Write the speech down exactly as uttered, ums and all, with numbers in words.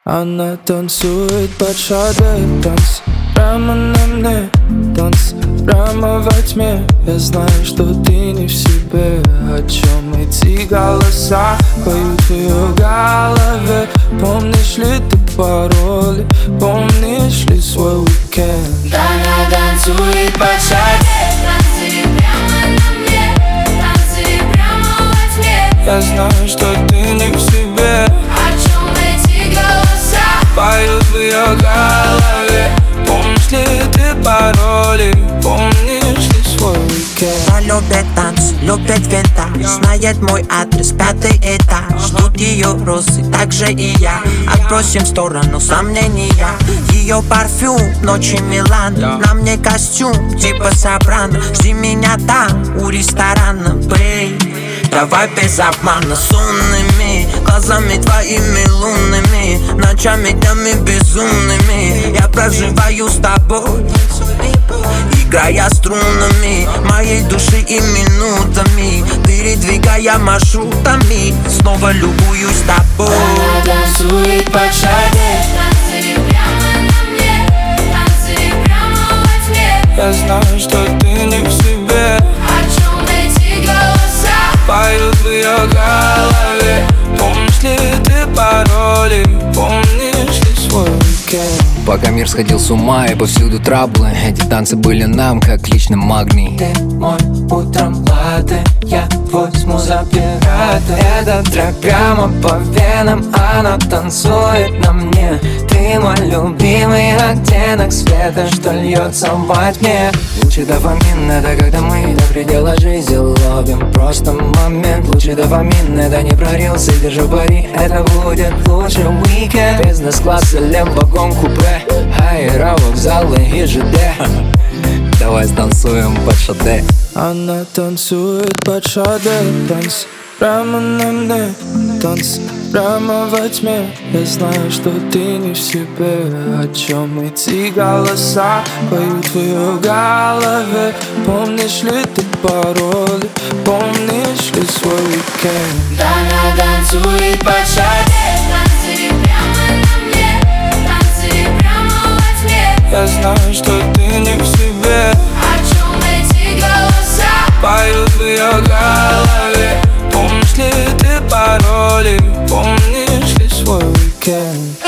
Она танцует под шаде, танц прямо на мне, танц прямо во тьме. Я знаю, что ты не в себе. О чем эти голоса поют в ее голове? Помнишь ли ты пароли? Помнишь ли свой уикенд? Она танцует под шаде, танцы прямо на мне, танцы прямо во тьме. Я знаю, что ты не в себе. О чем эти голоса поют в ее голове? Помнишь ли ты пароли? Помнишь ли свой уикенд? Она любит танц, любит винтаж, знает мой адрес, пятый этаж. Ждут ее розы, так же и я. Отбросим в сторону сомнения. Ее парфюм, ночи Милан. На мне костюм, типа Сопрано. Жди меня там, у ресторана, бэй. Давай без обмана, с умными глазами твоими лунными, ночами, днями безумными. Я проживаю с тобой, играя струнами моей души и минутами, передвигая маршрутами. Снова любуюсь тобой. Она танцует под шаде, танцы прямо на мне, танцы прямо во тьме. Я знаю, что ты не в себе. О чем эти голоса поют в ее голове? Помнишь ли ты пароли? Помнишь ли свой уикенд? Пока мир сходил с ума и повсюду траблы, эти танцы были нам как личный магний. Ты мой утром латте, я возьму за пирата. Этот трек прямо по венам, она танцует на мне. Ты мой любимый оттенок света, что льется во тьме. Лучший дофамин — это когда мы до предела жизни ловим просто момент. Лучший дофамин — это не прорился, держу пари, это будет лучший уикенд. Бизнес-класс или вагон купе, аэровокзалы и ЖД. Давай станцуем под шаде. Она танцует под шаде, танц прямо на мне, танц прямо во тьме. Я знаю, что ты не в себе. О чем эти голоса поют в ее голове? Помнишь ли ты пароли? Помнишь ли свой уикенд? Она танцует под шаде, танцы прямо на мне, танцы прямо во тьме. Я знаю, что ты не в себе. О чем эти голоса поют в ее голове? Помнишь ли ты пароли? Помнишь ли свой уикенд?